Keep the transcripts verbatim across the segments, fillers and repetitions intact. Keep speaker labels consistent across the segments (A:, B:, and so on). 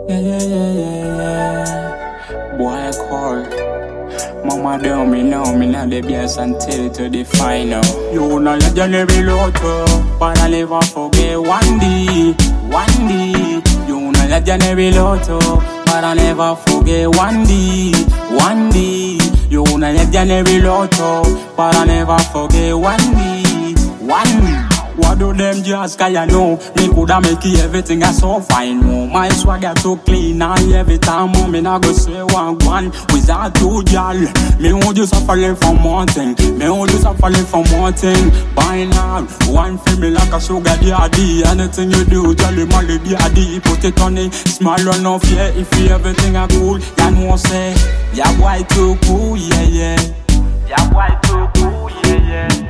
A: Yeah, yeah, yeah, yeah, yeah. Boy, I call. Mama down me now, me now the best until to the final. You know you just never lotto, but I never forget one day, one day. You know you just never lotto, but I never forget one day, one day. You know you just never lotto, but I never forget one day, one day. What do them just cause you know me coulda make everything I so fine. No, my swagger too clean. I every time me nah go say one one without two y'all. Me won't just falling from one thing. Me won't just falling from one thing. By now, one feel me like a sugar daddy. Anything you do, jolly molly daddy. Put it on it, smile enough, yeah. If you everything I cool, you know say, yeah boy too cool, yeah yeah. Yeah boy too cool, yeah yeah.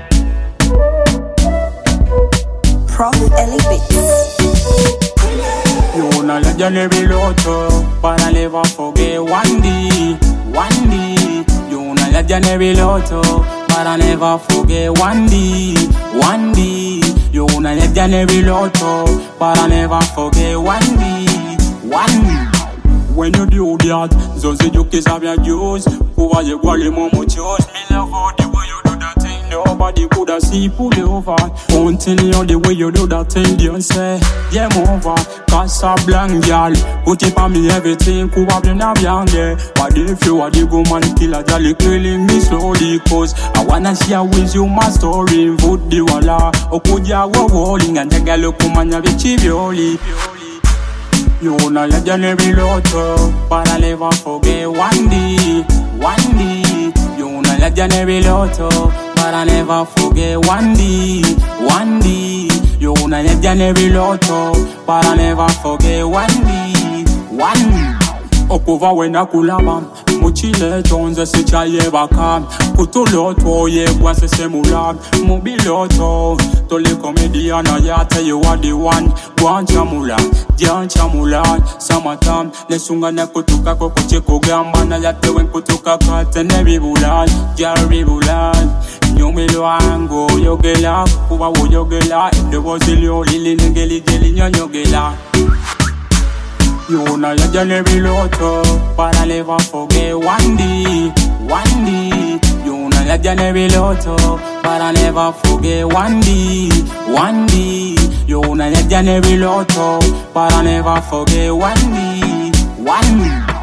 B: Prof Ellie Beats.
A: You know you just never lotto, but I never forget one day, one day. You know you just never lotto, but I never forget one day, one day. You know you just never lotto, but I never forget one day, one day. When you do that, so say you kiss have your juice. Over your quality mama choose. Me love how the way you do that thing. Nobody coulda see pull you over. Continue the way you do that thing. Don't say game over. Casablanca, girl, put it on me everything. Kuba blame na biange. But if you are the good man killer, jolly killing me slowly. Cause I wanna share with you my story. Vote the wala. Okuja wo walling and the girl kumanya bichi violi. You know you just never lotto, but I never forget one day, one day. You know you just never lotto, but I never forget one day, one day. You know you just never lotto, but I never forget one day, one day. Okova wena kulaba, muchile tonze se chaye baka. Kutuloto ye kwase se mulab, mobiloto. Tole comediana ya tell you what they want. Guancha mula, jancha mula. Summertime, nesunga na kutuka koko cheko gamba na yate wen kutuka kate nebi bulan, jari bulan. Nyomelo ango yogela, kuba wo yogela. The was ilio lili ngeli jeli nyogela. You know you just never lotto, but I never forget one day, one day. You know you just never lotto, but I never forget one day, one day. You know you just never lotto, but I never forget one day, one day.